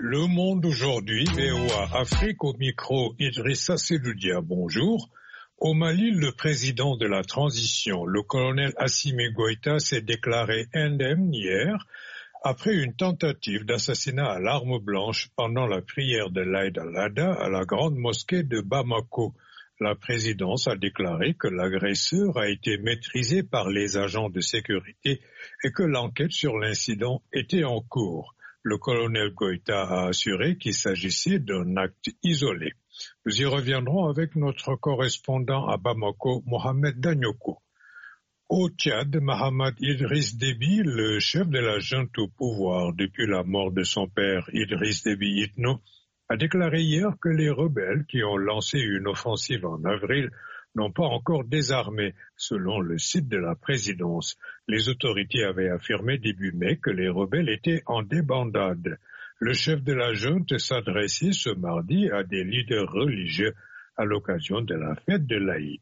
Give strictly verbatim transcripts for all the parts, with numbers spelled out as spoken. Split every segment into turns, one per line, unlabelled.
Le Monde aujourd'hui, V O A Afrique, au micro Idrissa Seloudia, bonjour. Au Mali, le président de la transition, le colonel Assimi Goïta, s'est déclaré indemne hier après une tentative d'assassinat à l'arme blanche pendant la prière de l'Aïd al-Adha à la grande mosquée de Bamako. La présidence a déclaré que l'agresseur a été maîtrisé par les agents de sécurité et que l'enquête sur l'incident était en cours. Le colonel Goïta a assuré qu'il s'agissait d'un acte isolé. Nous y reviendrons avec notre correspondant à Bamako, Mohamed Danyoko. Au Tchad, Mahamad Idriss Déby, le chef de la junte au pouvoir depuis la mort de son père Idriss Déby Itno, a déclaré hier que les rebelles qui ont lancé une offensive en avril n'ont pas encore désarmé, selon le site de la présidence. Les autorités avaient affirmé début mai que les rebelles étaient en débandade. Le chef de la junte s'adressait ce mardi à des leaders religieux à l'occasion de la fête de l'Aïd.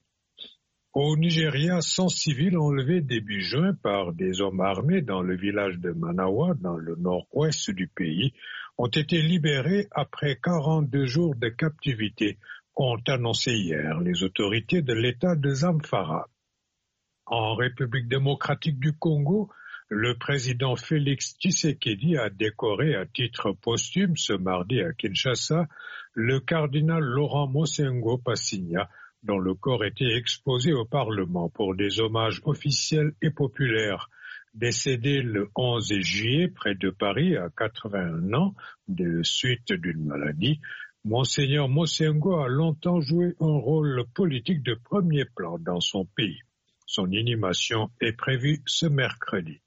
Au Nigeria, cent civils enlevés début juin par des hommes armés dans le village de Manawa, dans le nord-ouest du pays, ont été libérés après quarante-deux jours de captivité, ont annoncé hier les autorités de l'État de Zamfara. En République démocratique du Congo, le président Félix Tshisekedi a décoré à titre posthume ce mardi à Kinshasa le cardinal Laurent Mosengo Passigna, dont le corps était exposé au Parlement pour des hommages officiels et populaires. Décédé le onze juillet près de Paris à quatre-vingt-un ans de suite d'une maladie, Monseigneur Mosengo a longtemps joué un rôle politique de premier plan dans son pays. Son inhumation est prévue ce mercredi.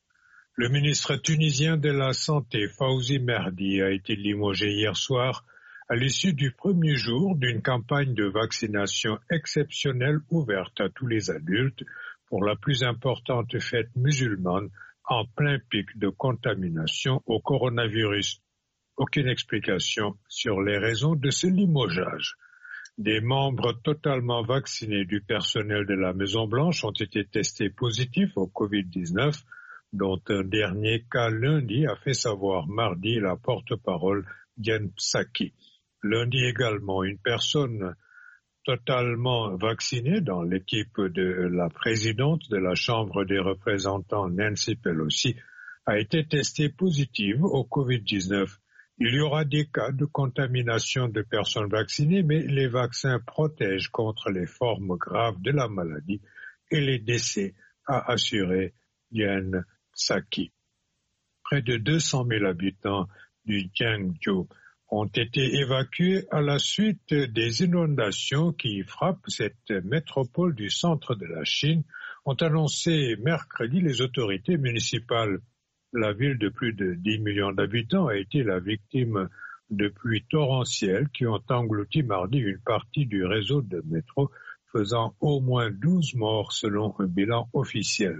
Le ministre tunisien de la Santé, Fawzi Merdi, a été limogé hier soir à l'issue du premier jour d'une campagne de vaccination exceptionnelle ouverte à tous les adultes pour la plus importante fête musulmane en plein pic de contamination au coronavirus. Aucune explication sur les raisons de ce limogeage. Des membres totalement vaccinés du personnel de la Maison-Blanche ont été testés positifs au covid dix-neuf, dont un dernier cas lundi a fait savoir mardi la porte-parole Jen Psaki. Lundi également, une personne totalement vaccinée dans l'équipe de la présidente de la Chambre des représentants, Nancy Pelosi, a été testée positive au covid dix-neuf. Il y aura des cas de contamination de personnes vaccinées, mais les vaccins protègent contre les formes graves de la maladie et les décès, a assuré Jen Psaki. Près de deux cent mille habitants du Jiangsu ont été évacués à la suite des inondations qui frappent cette métropole du centre de la Chine, ont annoncé mercredi les autorités municipales. La ville de plus de dix millions d'habitants a été la victime de pluies torrentielles qui ont englouti mardi une partie du réseau de métro, faisant au moins douze morts selon un bilan officiel.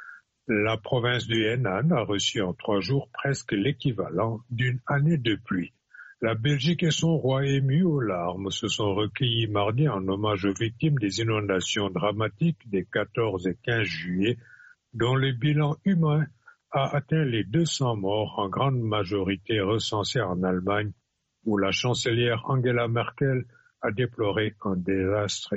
La province du Henan a reçu en trois jours presque l'équivalent d'une année de pluie. La Belgique et son roi ému aux larmes se sont recueillis mardi en hommage aux victimes des inondations dramatiques des quatorze et quinze juillet, dont le bilan humain a atteint les deux cents morts, en grande majorité recensés en Allemagne, où la chancelière Angela Merkel a déploré un désastre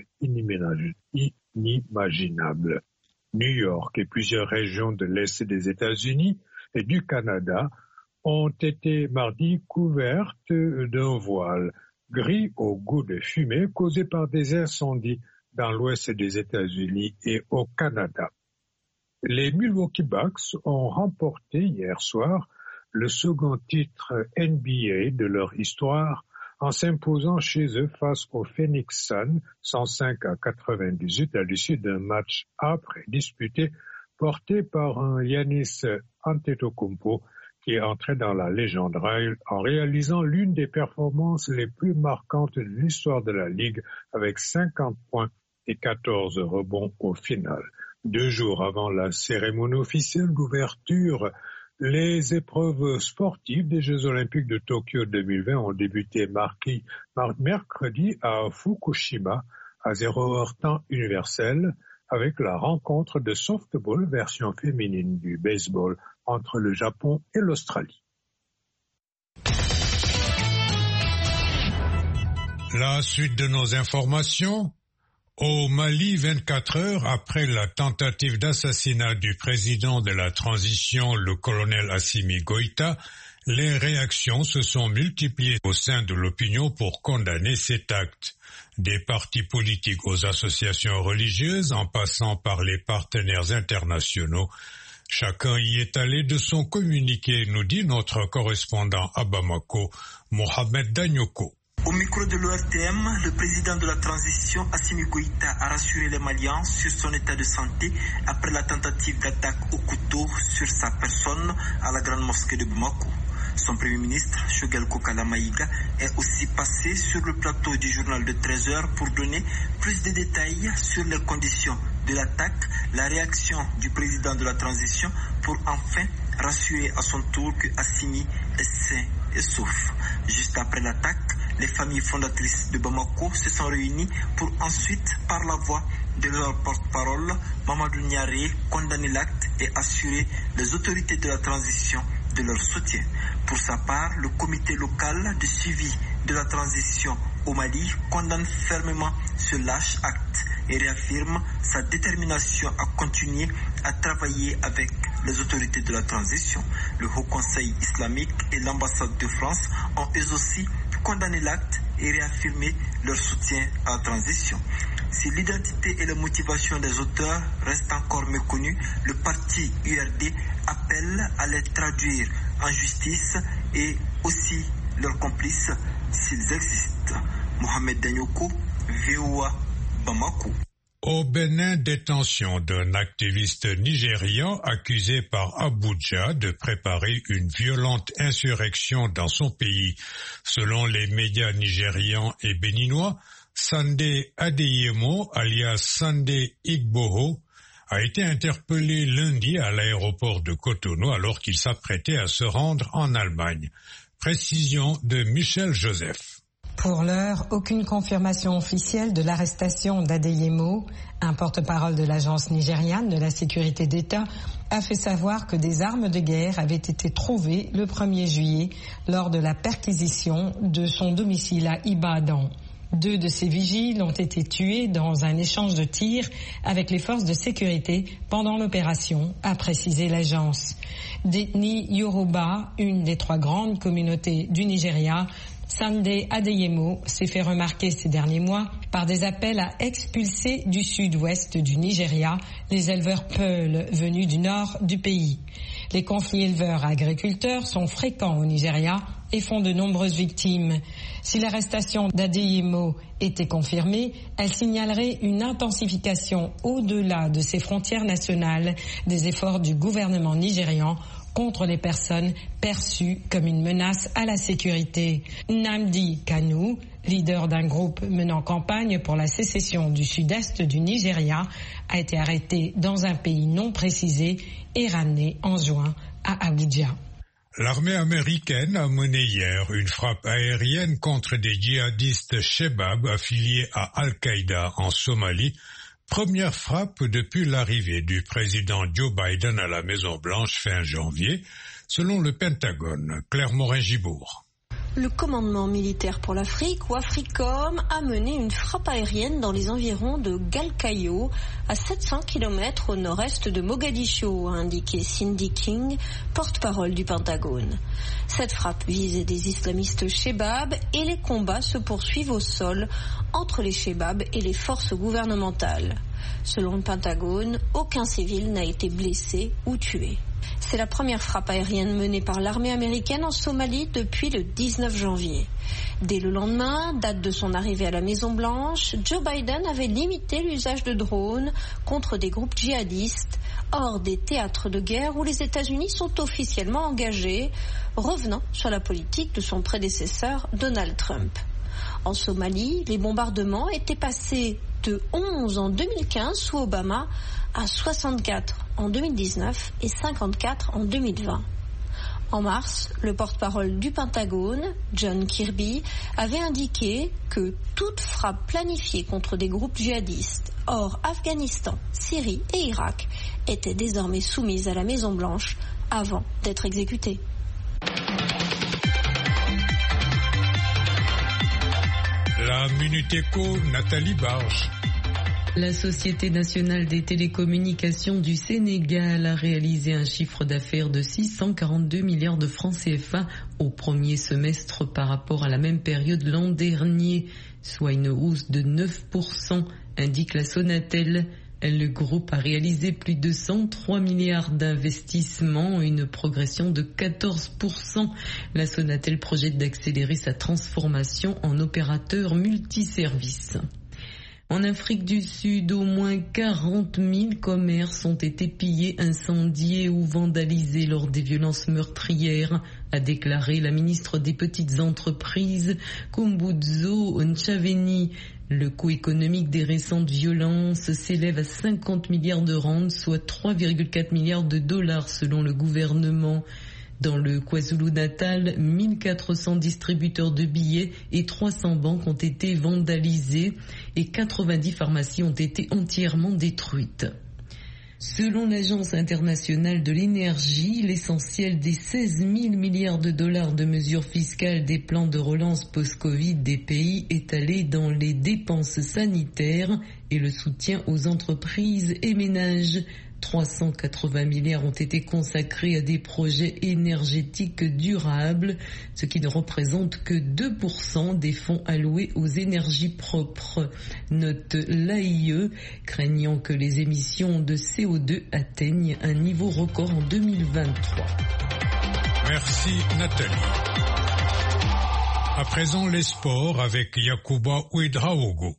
inimaginable. New York et plusieurs régions de l'Est des États-Unis et du Canada ont été mardi couvertes d'un voile gris au goût de fumée causé par des incendies dans l'Ouest des États-Unis et au Canada. Les Milwaukee Bucks ont remporté hier soir le second titre N B A de leur histoire en s'imposant chez eux face aux Phoenix Suns cent cinq à quatre-vingt-dix-huit à l'issue d'un match âpre et disputé porté par un Giannis Antetokounmpo qui est entré dans la légende en réalisant l'une des performances les plus marquantes de l'histoire de la Ligue avec cinquante points et quatorze rebonds au final. Deux jours avant la cérémonie officielle d'ouverture, les épreuves sportives des Jeux olympiques de Tokyo deux mille vingt ont débuté marqué, mar- mercredi à Fukushima à zéro heure temps universel avec la rencontre de softball version féminine du baseball entre le Japon et l'Australie. La suite de nos informations. Au Mali, vingt-quatre heures après la tentative d'assassinat du président de la transition, le colonel Assimi Goïta, les réactions se sont multipliées au sein de l'opinion pour condamner cet acte. Des partis politiques aux associations religieuses, en passant par les partenaires internationaux, chacun y est allé de son communiqué, nous dit notre correspondant à Bamako, Mohamed Danyoko.
Au micro de l'O R T M, le président de la transition, Assimi Goïta, a rassuré les Maliens sur son état de santé après la tentative d'attaque au couteau sur sa personne à la grande mosquée de Bamako. Son premier ministre, Choguel Kokala Maïga, est aussi passé sur le plateau du journal de treize heures pour donner plus de détails sur les conditions de l'attaque, la réaction du président de la transition pour enfin rassurer à son tour que Assimi est sain et sauf. Juste après l'attaque, les familles fondatrices de Bamako se sont réunies pour ensuite, par la voix de leur porte-parole, Mamadou Niaré, condamner l'acte et assurer les autorités de la transition de leur soutien. Pour sa part, le comité local de suivi de la transition au Mali condamne fermement ce lâche acte et réaffirme sa détermination à continuer à travailler avec les autorités de la transition. Le Haut Conseil islamique et l'ambassade de France ont eux aussi condamné l'acte et réaffirmé leur soutien à la transition. Si l'identité et la motivation des auteurs restent encore méconnues, le parti U R D appelle à les traduire en justice et aussi leurs complices s'ils existent. Mohamed Danyoko, V O A, Bamako.
Au Bénin, détention d'un activiste nigérian accusé par Abuja de préparer une violente insurrection dans son pays. Selon les médias nigérians et béninois, Sandé Adeyemo, alias Sandé Igboho, a été interpellé lundi à l'aéroport de Cotonou alors qu'il s'apprêtait à se rendre en Allemagne. Précision de Michel Joseph.
Pour l'heure, aucune confirmation officielle de l'arrestation d'Adeyemo. Un porte-parole de l'agence nigériane de la sécurité d'État a fait savoir que des armes de guerre avaient été trouvées le premier juillet lors de la perquisition de son domicile à Ibadan. Deux de ses vigiles ont été tués dans un échange de tirs avec les forces de sécurité pendant l'opération, a précisé l'agence. D'ethnie Yoruba, une des trois grandes communautés du Nigeria, Sandé Adeyemo s'est fait remarquer ces derniers mois par des appels à expulser du sud-ouest du Nigeria les éleveurs Peul venus du nord du pays. Les conflits éleveurs-agriculteurs sont fréquents au Nigeria et font de nombreuses victimes. Si l'arrestation d'Adeyemo était confirmée, elle signalerait une intensification au-delà de ses frontières nationales des efforts du gouvernement nigérian contre les personnes perçues comme une menace à la sécurité. Nnamdi Kanu, leader d'un groupe menant campagne pour la sécession du sud-est du Nigeria, a été arrêté dans un pays non précisé et ramené en juin à Abuja.
L'armée américaine a mené hier une frappe aérienne contre des djihadistes Shebab affiliés à Al-Qaïda en Somalie, première frappe depuis l'arrivée du président Joe Biden à la Maison-Blanche fin janvier, selon le Pentagone. Claire Morin-Gibourg.
Le commandement militaire pour l'Afrique, ou AFRICOM, a mené une frappe aérienne dans les environs de Galkayo, à sept cents kilomètres au nord-est de Mogadiscio, a indiqué Cindy King, porte-parole du Pentagone. Cette frappe visait des islamistes Shebab et les combats se poursuivent au sol entre les Shebab et les forces gouvernementales. Selon le Pentagone, aucun civil n'a été blessé ou tué. C'est la première frappe aérienne menée par l'armée américaine en Somalie depuis le dix-neuf janvier. Dès le lendemain, date de son arrivée à la Maison-Blanche, Joe Biden avait limité l'usage de drones contre des groupes djihadistes hors des théâtres de guerre où les États-Unis sont officiellement engagés, revenant sur la politique de son prédécesseur Donald Trump. En Somalie, les bombardements étaient passés de onze en deux mille quinze sous Obama à soixante-quatre en deux mille dix-neuf et cinquante-quatre en deux mille vingt. En mars, le porte-parole du Pentagone, John Kirby, avait indiqué que toute frappe planifiée contre des groupes djihadistes hors Afghanistan, Syrie et Irak était désormais soumise à la Maison-Blanche avant d'être exécutée.
La Minute Éco, Nathalie Barge.
La Société nationale des télécommunications du Sénégal a réalisé un chiffre d'affaires de six cent quarante-deux milliards de francs C F A au premier semestre par rapport à la même période l'an dernier, soit une hausse de neuf pour cent, indique la Sonatel. Le groupe a réalisé plus de cent trois milliards d'investissements, une progression de quatorze pour cent. La Sonatel projette d'accélérer sa transformation en opérateur multiservice. En Afrique du Sud, au moins quarante mille commerces ont été pillés, incendiés ou vandalisés lors des violences meurtrières, a déclaré la ministre des Petites Entreprises, Kumbudzo Nchaveni. Le coût économique des récentes violences s'élève à cinquante milliards de rand, soit trois virgule quatre milliards de dollars selon le gouvernement. Dans le KwaZulu-Natal, mille quatre cents distributeurs de billets et trois cents banques ont été vandalisés et quatre-vingt-dix pharmacies ont été entièrement détruites. Selon l'Agence internationale de l'énergie, l'essentiel des seize mille milliards de dollars de mesures fiscales des plans de relance post-Covid des pays est allé dans les dépenses sanitaires et le soutien aux entreprises et ménages. trois cent quatre-vingts milliards ont été consacrés à des projets énergétiques durables, ce qui ne représente que deux pour cent des fonds alloués aux énergies propres. Note l'A I E, craignant que les émissions de C O deux atteignent un niveau record en deux mille vingt-trois.
Merci Nathalie. À présent les sports avec Yacouba Ouedraogo.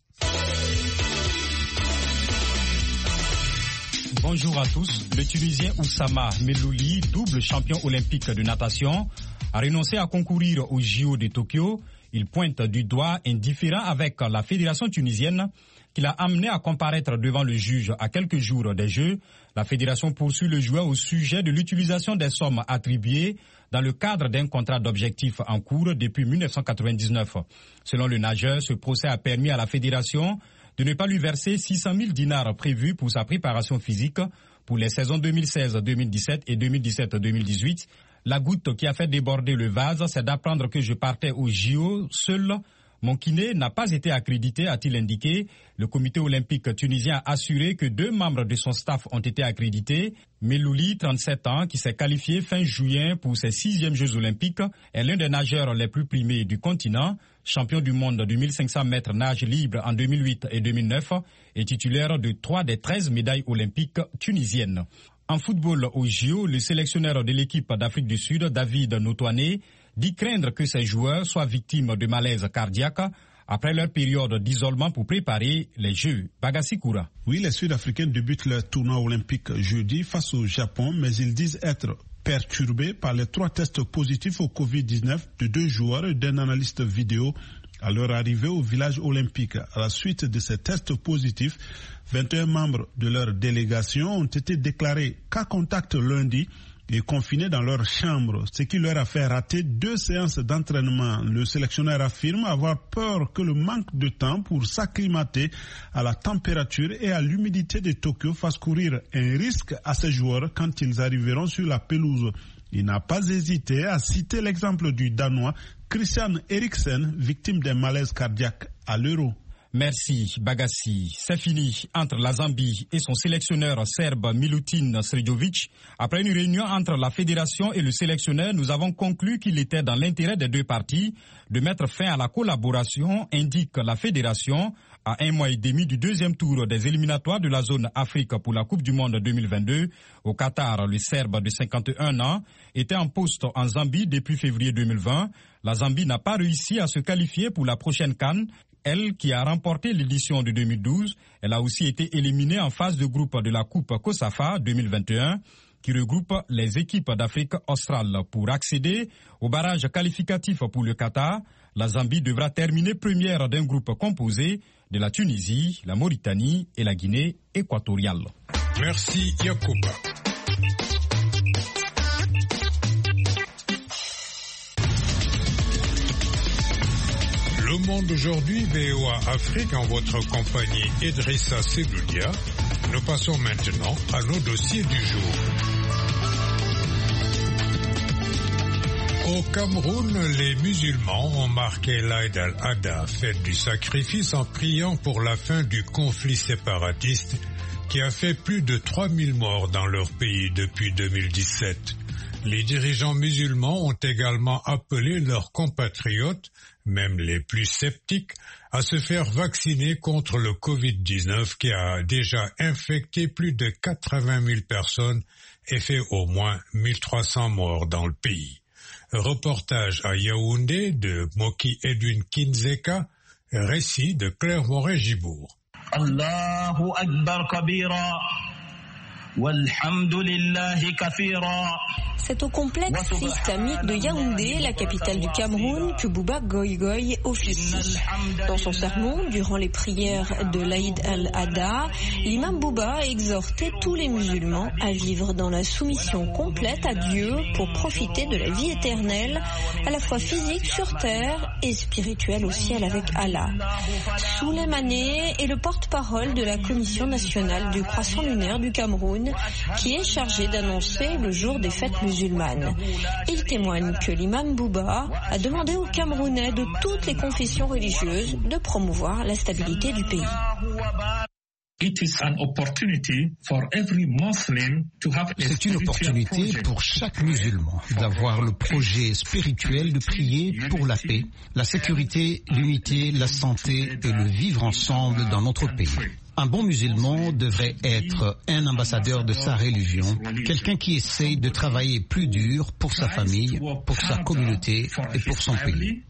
Bonjour à tous. Le Tunisien Oussama Melouli, double champion olympique de natation, a renoncé à concourir aux J O de Tokyo. Il pointe du doigt indifférent avec la fédération tunisienne qui l'a amené à comparaître devant le juge à quelques jours des Jeux. La fédération poursuit le joueur au sujet de l'utilisation des sommes attribuées dans le cadre d'un contrat d'objectifs en cours depuis mille neuf cent quatre-vingt-dix-neuf. Selon le nageur, ce procès a permis à la fédération de ne pas lui verser six cent mille dinars prévus pour sa préparation physique pour les saisons deux mille seize deux mille dix-sept et deux mille dix-sept deux mille dix-huit. La goutte qui a fait déborder le vase, c'est d'apprendre que je partais au J O seul. Mon kiné n'a pas été accrédité, a-t-il indiqué. Le comité olympique tunisien a assuré que deux membres de son staff ont été accrédités. Melouli, trente-sept ans, qui s'est qualifié fin juin pour ses sixièmes Jeux olympiques, est l'un des nageurs les plus primés du continent. Champion du monde du mille cinq cents mètres nage libre en deux mille huit et deux mille neuf et titulaire de trois des treize médailles olympiques tunisiennes. En football au J O, le sélectionneur de l'équipe d'Afrique du Sud, David Notouane, dit craindre que ses joueurs soient victimes de malaise cardiaque après leur période d'isolement pour préparer les Jeux. Bagassi Koura.
Oui, les Sud-Africains débutent leur tournoi olympique jeudi face au Japon, mais ils disent être perturbés par les trois tests positifs au covid dix-neuf de deux joueurs et d'un analyste vidéo à leur arrivée au village olympique. À la suite de ces tests positifs, vingt et un membres de leur délégation ont été déclarés cas contact lundi et confinés dans leur chambre, ce qui leur a fait rater deux séances d'entraînement. Le sélectionneur affirme avoir peur que le manque de temps pour s'acclimater à la température et à l'humidité de Tokyo fasse courir un risque à ses joueurs quand ils arriveront sur la pelouse. Il n'a pas hésité à citer l'exemple du Danois Christian Eriksen, victime d'un malaise cardiaque à l'Euro.
Merci Bagassi. C'est fini entre la Zambie et son sélectionneur serbe Milutin Sredovic. Après une réunion entre la fédération et le sélectionneur, nous avons conclu qu'il était dans l'intérêt des deux parties de mettre fin à la collaboration, indique la fédération, à un mois et demi du deuxième tour des éliminatoires de la zone Afrique pour la Coupe du Monde deux mille vingt-deux. Au Qatar, le Serbe de cinquante et un ans était en poste en Zambie depuis février deux mille vingt. La Zambie n'a pas réussi à se qualifier pour la prochaine CAN. Elle qui a remporté l'édition de deux mille douze, elle a aussi été éliminée en phase de groupe de la Coupe COSAFA deux mille vingt et un qui regroupe les équipes d'Afrique australe. Pour accéder au barrage qualificatif pour le Qatar, la Zambie devra terminer première d'un groupe composé de la Tunisie, la Mauritanie et la Guinée équatoriale.
Merci Yacouba. Le Monde aujourd'hui, V O A Afrique, en votre compagnie Idrissa Seloudia. Nous passons maintenant à nos dossiers du jour. Au Cameroun, les musulmans ont marqué l'Aïd al-Adha, fête du sacrifice, en priant pour la fin du conflit séparatiste qui a fait plus de trois mille morts dans leur pays depuis deux mille dix-sept. Les dirigeants musulmans ont également appelé leurs compatriotes, même les plus sceptiques, à se faire vacciner contre le covid dix-neuf qui a déjà infecté plus de quatre-vingt mille personnes et fait au moins mille trois cents morts dans le pays. Reportage à Yaoundé de Moki Edwin Kinzeka, récit de Claire Moret-Gibourg.
Allahu Akbar kabira.
C'est au complexe islamique de Yaoundé, la capitale du Cameroun, que Bouba Goïgoï officie. Dans son sermon, durant les prières de l'Aïd al-Adha, l'imam Bouba a exhorté tous les musulmans à vivre dans la soumission complète à Dieu pour profiter de la vie éternelle, à la fois physique sur terre et spirituelle au ciel avec Allah. Souleymane est le porte-parole de la Commission nationale du croissant lunaire du Cameroun, qui est chargé d'annoncer le jour des fêtes musulmanes. Il témoigne que l'imam Bouba a demandé aux Camerounais de toutes les confessions religieuses de promouvoir la stabilité du pays.
C'est une opportunité pour chaque musulman d'avoir le projet spirituel de prier pour la paix, la sécurité, l'unité, la santé et le vivre ensemble dans notre pays. Un bon musulman devrait être un ambassadeur de sa religion, quelqu'un qui essaye de travailler plus dur pour sa famille, pour sa communauté et pour son pays.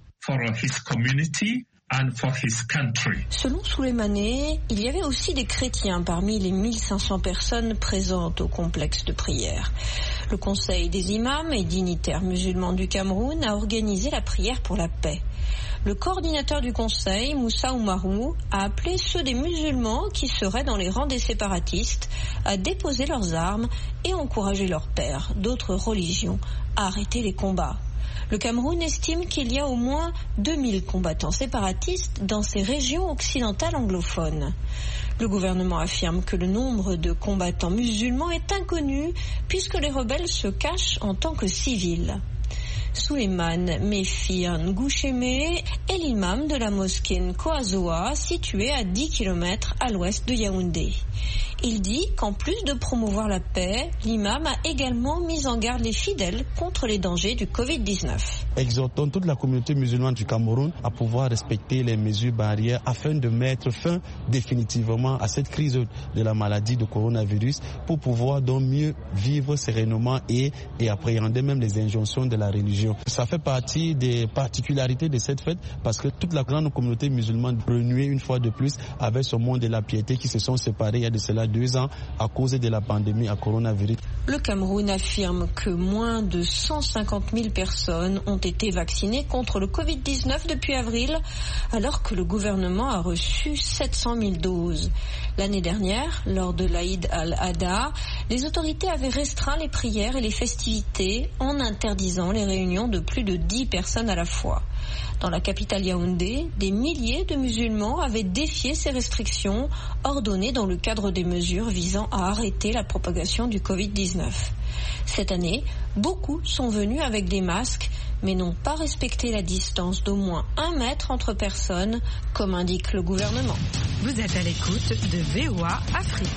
Selon Souleymane, il y avait aussi des chrétiens parmi les mille cinq cents personnes présentes au complexe de prière. Le Conseil des imams et dignitaires musulmans du Cameroun a organisé la prière pour la paix. Le coordinateur du Conseil, Moussa Oumarou, a appelé ceux des musulmans qui seraient dans les rangs des séparatistes à déposer leurs armes et encourager leurs pères d'autres religions à arrêter les combats. Le Cameroun estime qu'il y a au moins deux mille combattants séparatistes dans ces régions occidentales anglophones. Le gouvernement affirme que le nombre de combattants musulmans est inconnu puisque les rebelles se cachent en tant que civils. Souleymane Mefir Ngoucheme est l'imam de la mosquée Nkoazoa située à dix kilomètres à l'ouest de Yaoundé. Il dit qu'en plus de promouvoir la paix, l'imam a également mis en garde les fidèles contre les dangers du covid dix-neuf.
Exhortons toute la communauté musulmane du Cameroun à pouvoir respecter les mesures barrières afin de mettre fin définitivement à cette crise de la maladie de coronavirus pour pouvoir donc mieux vivre sereinement et, et appréhender même les injonctions de la religion. Ça fait partie des particularités de cette fête parce que toute la grande communauté musulmane renouée une fois de plus avec ce monde de la piété qui se sont séparés il y a de cela deux ans à cause de la pandémie à coronavirus.
Le Cameroun affirme que moins de cent cinquante mille personnes ont été vaccinées contre le covid dix-neuf depuis avril, alors que le gouvernement a reçu sept cent mille doses. L'année dernière, lors de l'Aïd al-Adha, les autorités avaient restreint les prières et les festivités en interdisant les réunions de plus de dix personnes à la fois. Dans la capitale Yaoundé, des milliers de musulmans avaient défié ces restrictions ordonnées dans le cadre des mesures visant à arrêter la propagation du covid dix-neuf. Cette année, beaucoup sont venus avec des masques, mais n'ont pas respecté la distance d'au moins un mètre entre personnes, comme indique le gouvernement.
Vous êtes à l'écoute de V O A Afrique.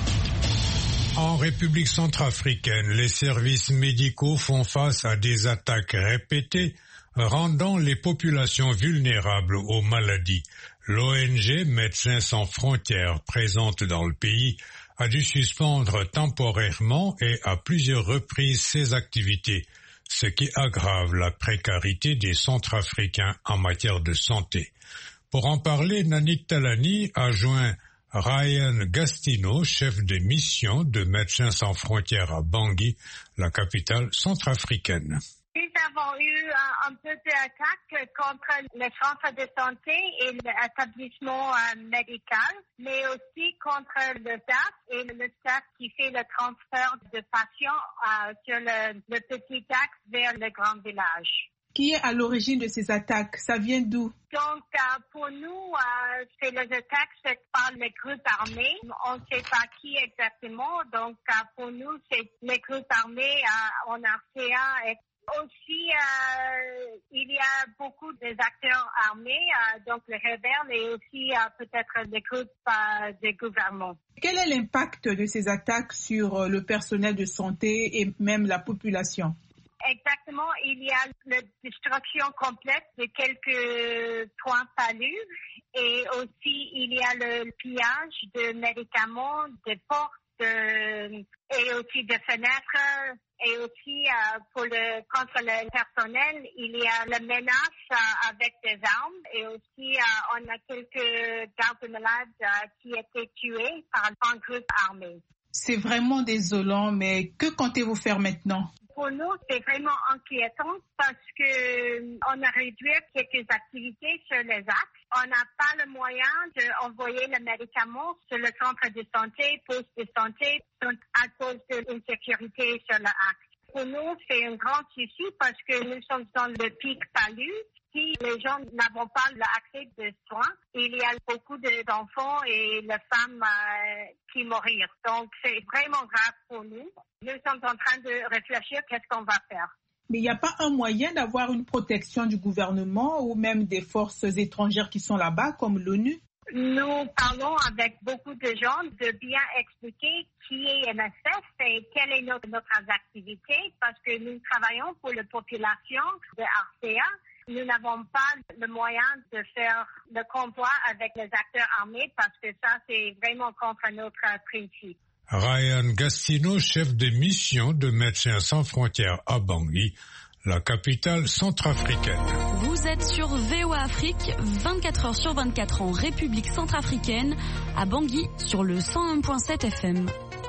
En République centrafricaine, les services médicaux font face à des attaques répétées, rendant les populations vulnérables aux maladies. L'O N G Médecins sans frontières présente dans le pays a dû suspendre temporairement et à plusieurs reprises ses activités, ce qui aggrave la précarité des Centrafricains en matière de santé. Pour en parler, Nanit Talani a joint Ryan Gastino, chef de mission de Médecins sans frontières à Bangui, la capitale centrafricaine.
Nous avons eu un, un peu d'attaque contre les centres de santé et l'établissement euh, médical, mais aussi contre le staff et le staff qui fait le transfert de patients euh, sur le, le petit axe vers le grand village.
Qui est à l'origine de ces attaques? Ça vient d'où?
Donc, euh, pour nous, euh, c'est les attaques faites par les groupes armés. On ne sait pas qui exactement. Donc, euh, pour nous, c'est les groupes armés euh, en R C A et Aussi, euh, il y a beaucoup d'acteurs armés, euh, donc les rebelles et aussi euh, peut-être des groupes euh, des gouvernements.
Quel est l'impact de ces attaques sur le personnel de santé et même la population?
Exactement, il y a la destruction complète de quelques points palus et aussi il y a le pillage de médicaments, de portes de, et aussi de fenêtres. Et aussi, euh, pour le, contre le personnel, il y a la menace euh, avec des armes. Et aussi, euh, on a quelques gardes malades euh, qui étaient tués par un groupe armé.
C'est vraiment désolant, mais que comptez-vous faire maintenant?
Pour nous, c'est vraiment inquiétant parce que on a réduit quelques activités sur les axes. On n'a pas le moyen d'envoyer les médicaments sur le centre de santé, poste de santé, à cause de l'insécurité sur l'axe. Pour nous, c'est un grand souci parce que nous sommes dans le pic palu. Si les gens n'avons pas l'accès de soins, il y a beaucoup d'enfants et de femmes euh, qui mourir. Donc, c'est vraiment grave pour nous. Nous sommes en train de réfléchir qu'est-ce qu'on va faire.
Mais il n'y a pas un moyen d'avoir une protection du gouvernement ou même des forces étrangères qui sont là-bas, comme l'ONU?
Nous parlons avec beaucoup de gens de bien expliquer qui est M S F et quelle est notre, notre activité parce que nous travaillons pour la population de Artea. Nous n'avons pas le moyen de faire le combat avec les acteurs armés parce que ça, c'est vraiment contre notre principe.
Ryan Gastino, chef de mission de Médecins sans frontières à Bangui, la capitale centrafricaine.
Vous êtes sur V O A Afrique, vingt-quatre heures sur vingt-quatre en République centrafricaine, à Bangui, sur le cent un virgule sept F M.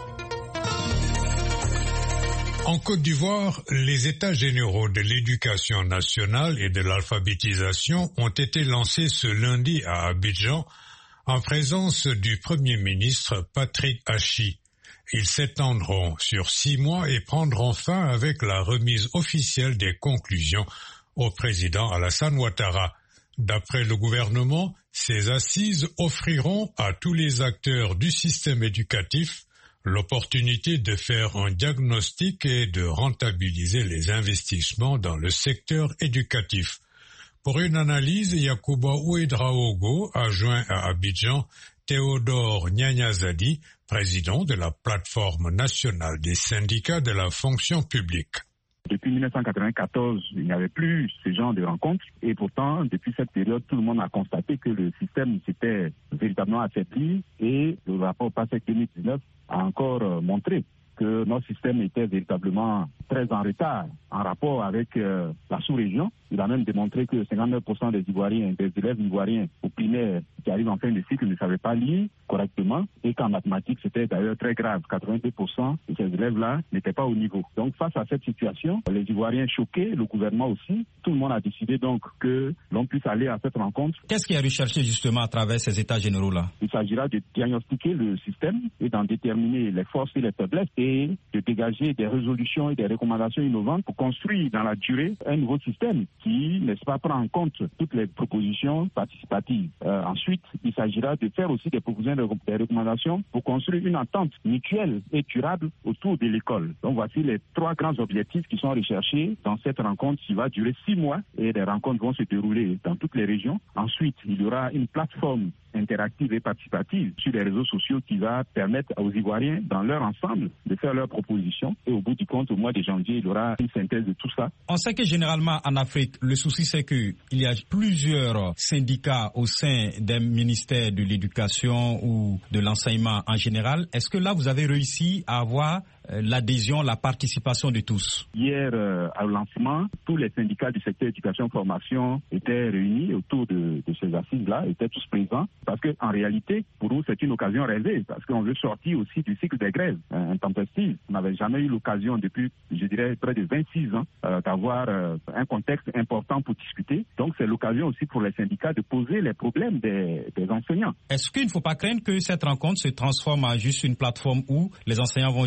En Côte d'Ivoire, les États généraux de l'éducation nationale et de l'alphabétisation ont été lancés ce lundi à Abidjan en présence du Premier ministre Patrick Hachi. Ils s'étendront sur six mois et prendront fin avec la remise officielle des conclusions au président Alassane Ouattara. D'après le gouvernement, ces assises offriront à tous les acteurs du système éducatif l'opportunité de faire un diagnostic et de rentabiliser les investissements dans le secteur éducatif. Pour une analyse, Yacouba Ouedraogo a joint à Abidjan Théodore Nyanyazadi, président de la plateforme nationale des syndicats de la fonction publique.
Depuis mille neuf cent quatre-vingt-quatorze, il n'y avait plus ce genre de rencontres et pourtant, depuis cette période, tout le monde a constaté que le système s'était véritablement affaibli et le rapport PASEC deux mille dix-neuf a encore montré que notre système était véritablement très en retard en rapport avec euh, la sous-région. Il a même démontré que cinquante-neuf pour cent des Ivoiriens, des élèves ivoiriens au primaire qui arrivent en fin de cycle ne savaient pas lire correctement et qu'en mathématiques c'était d'ailleurs très grave. quatre-vingt-deux pour cent de ces élèves-là n'étaient pas au niveau. Donc face à cette situation, les Ivoiriens choqués, le gouvernement aussi, tout le monde a décidé donc que l'on puisse aller à cette rencontre.
Qu'est-ce qui est recherché justement à travers ces états généraux-là?
Il s'agira de diagnostiquer le système et d'en déterminer les forces et les faiblesses et de dégager des résolutions et des recommandations innovantes pour construire dans la durée un nouveau système qui, n'est-ce pas, prend en compte toutes les propositions participatives. Euh, ensuite, il s'agira de faire aussi des propositions, des recommandations pour construire une entente mutuelle et durable autour de l'école. Donc voici les trois grands objectifs qui sont recherchés dans cette rencontre qui va durer six mois et les rencontres vont se dérouler dans toutes les régions. Ensuite, il y aura une plateforme interactive et participative sur les réseaux sociaux qui va permettre aux Ivoiriens, dans leur ensemble, de faire leurs propositions. Et au bout du compte, au mois de janvier, il y aura une synthèse de tout ça.
On sait que généralement en Afrique, le souci c'est qu'il y a plusieurs syndicats au sein des ministères de l'éducation ou de l'enseignement en général. Est-ce que là, vous avez réussi à avoir l'adhésion, la participation de tous?
Hier, euh, au lancement, tous les syndicats du secteur éducation-formation étaient réunis autour de, de ces assises-là, étaient tous présents, parce qu'en réalité, pour nous, c'est une occasion rêvée, parce qu'on veut sortir aussi du cycle des grèves euh, intempestives. On n'avait jamais eu l'occasion depuis, je dirais, près de vingt-six ans, euh, d'avoir euh, un contexte important pour discuter. Donc, c'est l'occasion aussi pour les syndicats de poser les problèmes des, des enseignants.
Est-ce qu'il ne faut pas craindre que cette rencontre se transforme en juste une plateforme où les enseignants vont juste exprimer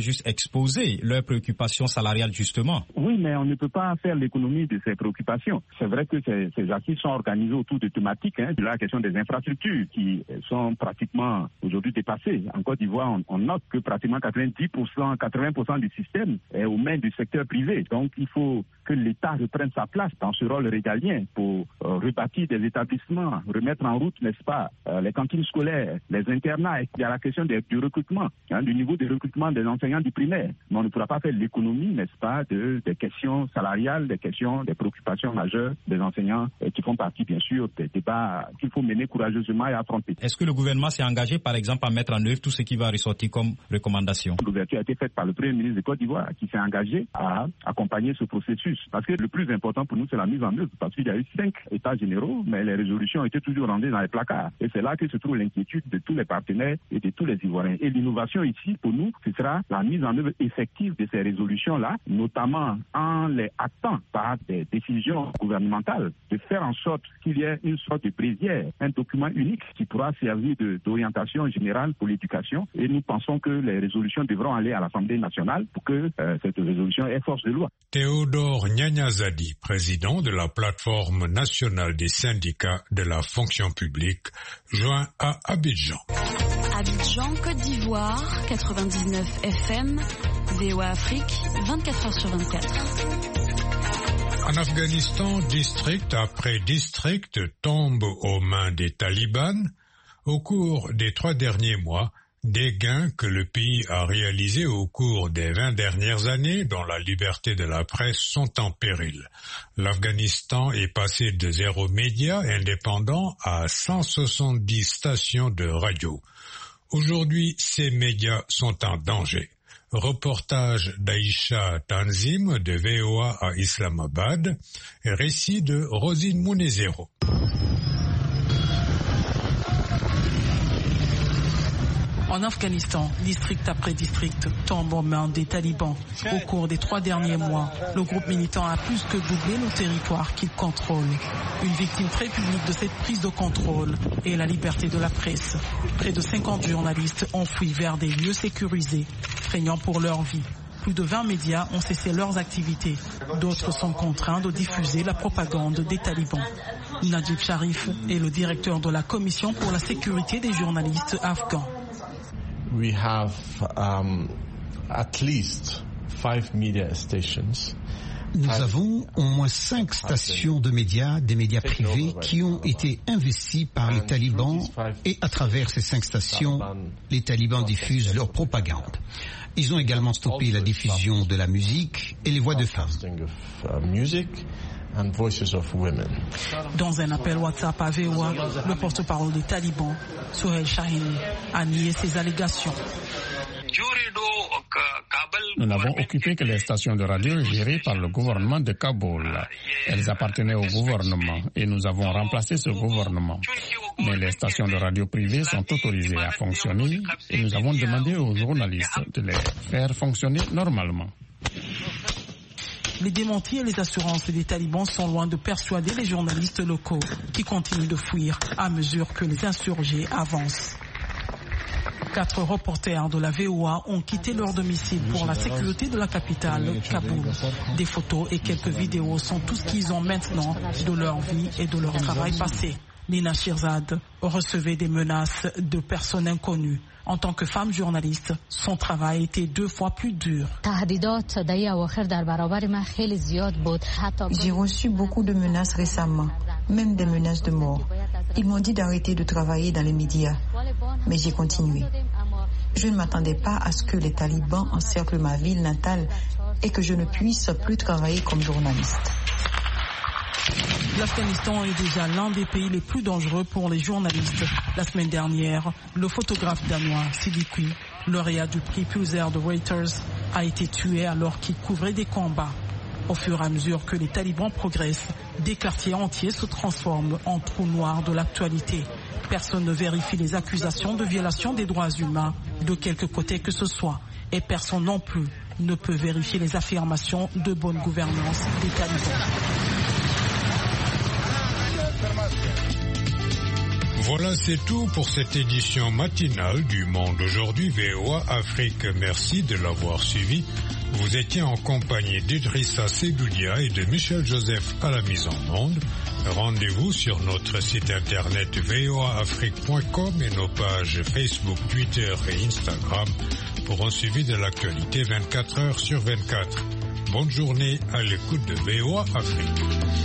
exposer leurs préoccupations salariales justement.
Oui, mais on ne peut pas faire l'économie de ces préoccupations. C'est vrai que ces, ces assises sont organisées autour de thématiques, hein, de la question des infrastructures qui sont pratiquement aujourd'hui dépassées. En Côte d'Ivoire, on, on note que pratiquement quatre-vingt-dix pour cent, quatre-vingts pour cent du système est aux mains du secteur privé. Donc il faut que l'État reprenne sa place dans ce rôle régalien pour euh, rebâtir des établissements, remettre en route, n'est-ce pas, euh, les cantines scolaires, les internats. Il y a la question des, du recrutement, hein, du niveau de recrutement des enseignants du primaire. Mais on ne pourra pas faire l'économie, n'est-ce pas, de, des questions salariales, des questions, des préoccupations majeures des enseignants euh, qui font partie, bien sûr, des débats qu'il faut mener courageusement et affronter.
Est-ce que le gouvernement s'est engagé, par exemple, à mettre en œuvre tout ce qui va ressortir comme recommandation?
L'ouverture a été faite par le Premier ministre de Côte d'Ivoire qui s'est engagé à accompagner ce processus. Parce que le plus important pour nous, c'est la mise en œuvre. Parce qu'il y a eu cinq états généraux, mais les résolutions étaient toujours rendues dans les placards. Et c'est là que se trouve l'inquiétude de tous les partenaires et de tous les Ivoiriens. Et l'innovation ici, pour nous, ce sera la mise en œuvre effective de ces résolutions-là, notamment en les actant par des décisions gouvernementales, de faire en sorte qu'il y ait une sorte de brésière, un document unique qui pourra servir de, d'orientation générale pour l'éducation. Et nous pensons que les résolutions devront aller à l'Assemblée nationale pour que euh, cette résolution ait force de loi.
Théodore Nyanyazadi, président de la plateforme nationale des syndicats de la fonction publique, joint à Abidjan.
Abidjan, Côte d'Ivoire, quatre-vingt-dix-neuf F M, V O A Afrique, vingt-quatre heures sur vingt-quatre.
En Afghanistan, district après district tombe aux mains des talibans. Au cours des trois derniers mois, des gains que le pays a réalisés au cours des vingt dernières années dans la liberté de la presse sont en péril. L'Afghanistan est passé de zéro média indépendant à cent soixante-dix stations de radio. Aujourd'hui, ces médias sont en danger. Reportage d'Aïcha Tanzim de V O A à Islamabad et récit de Rosine Mounezero.
En Afghanistan, district après district tombe aux mains des talibans. Au cours des trois derniers mois, le groupe militant a plus que doublé le territoire qu'il contrôle. Une victime très publique de cette prise de contrôle est la liberté de la presse. Près de cinquante journalistes ont fui vers des lieux sécurisés, craignant pour leur vie. Plus de vingt médias ont cessé leurs activités. D'autres sont contraints de diffuser la propagande des talibans. Najib Sharif est le directeur de la Commission pour la sécurité des journalistes afghans.
We have um, at least five media stations.
Nous avons au moins cinq stations de médias, des médias privés, qui ont été investis par les talibans et à travers ces cinq stations, les talibans diffusent leur propagande. Ils ont également stoppé la diffusion de la musique et les voix de femmes.
Dans un appel WhatsApp à V O A, le porte-parole des talibans, Sohail Shahini, a nié ces allégations.
Nous n'avons occupé que les stations de radio gérées par le gouvernement de Kaboul. Elles appartenaient au gouvernement et nous avons remplacé ce gouvernement. Mais les stations de radio privées sont autorisées à fonctionner et nous avons demandé aux journalistes de les faire fonctionner normalement.
Les démentis et les assurances des talibans sont loin de persuader les journalistes locaux qui continuent de fuir à mesure que les insurgés avancent. Quatre reporters de la V O A ont quitté leur domicile pour la sécurité de la capitale, Kaboul. Des photos et quelques vidéos sont tout ce qu'ils ont maintenant de leur vie et de leur travail passé. Nina Shirzad recevait des menaces de personnes inconnues. En tant que femme journaliste, son travail était deux fois plus dur.
J'ai reçu beaucoup de menaces récemment, même des menaces de mort. Ils m'ont dit d'arrêter de travailler dans les médias, mais j'ai continué. Je ne m'attendais pas à ce que les talibans encerclent ma ville natale et que je ne puisse plus travailler comme journaliste.
L'Afghanistan est déjà l'un des pays les plus dangereux pour les journalistes. La semaine dernière, le photographe danois Siddiqui, lauréat du prix Pulitzer de Reuters, a été tué alors qu'il couvrait des combats. Au fur et à mesure que les talibans progressent, des quartiers entiers se transforment en trous noirs de l'actualité. Personne ne vérifie les accusations de violation des droits humains de quelque côté que ce soit. Et personne non plus ne peut vérifier les affirmations de bonne gouvernance des talibans.
Voilà, c'est tout pour cette édition matinale du Monde aujourd'hui V O A Afrique. Merci de l'avoir suivi. Vous étiez en compagnie d'Idrissa Sedoudia et de Michel Joseph à la mise en onde. Rendez-vous sur notre site internet v o a afrique point com et nos pages Facebook, Twitter et Instagram pour un suivi de l'actualité vingt-quatre heures sur vingt-quatre. Bonne journée à l'écoute de V O A Afrique.